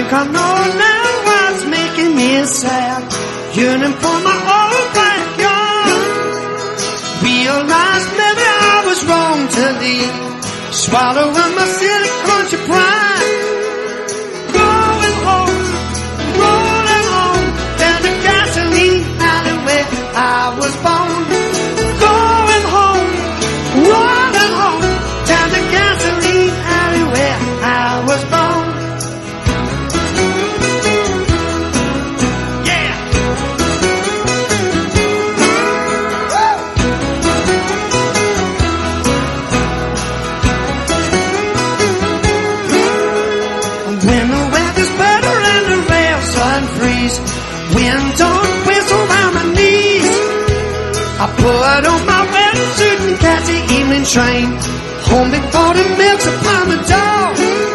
think I know now what's making me sad. Yearning for my old backyard. Realized maybe I was wrong to leave, swallowing my silly crunchy pride. Going home, rolling home, down the gasoline alley where I was born. Going home, rolling home, down the gasoline alley where I was born. Wind don't whistle around my knees. I put on my wedding suit and catch the evening train home before the milk's upon the door.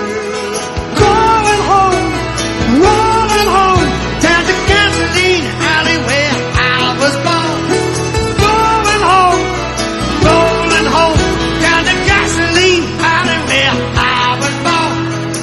Going home, rolling home, down the gasoline alley where I was born. Going home, rolling home, down the gasoline alley where I was born.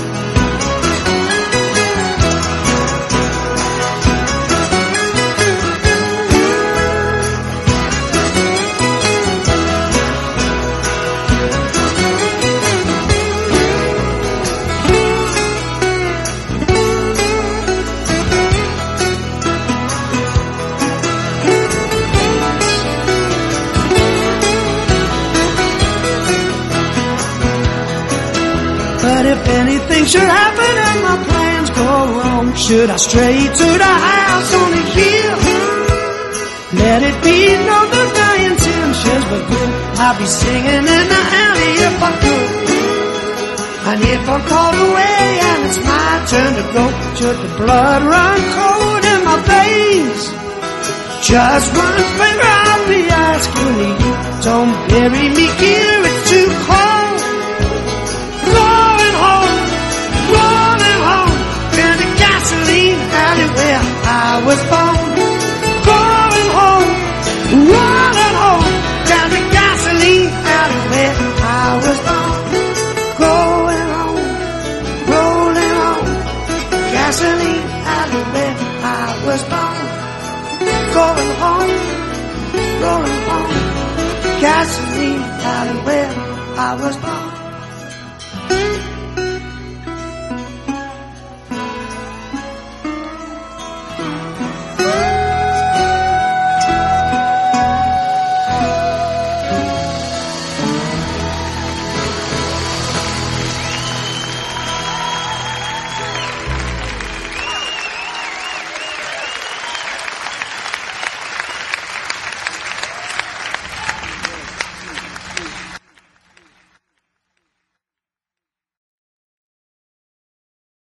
But if anything should happen and my plans go wrong, should I stray to the house on the hill? Let it be known that my intentions were good. I'd be singing in the alley if I could. And if I'm called away and it's my turn to go, should the blood run cold in my veins? Just one finger I'll be asking you, don't bury me here, it's too cold. Where I was born. Going home, rolling home, down the gasoline alley where I was born. Going home, rolling home, gasoline alley where I was born. Going home, rolling home, gasoline alley where I was born.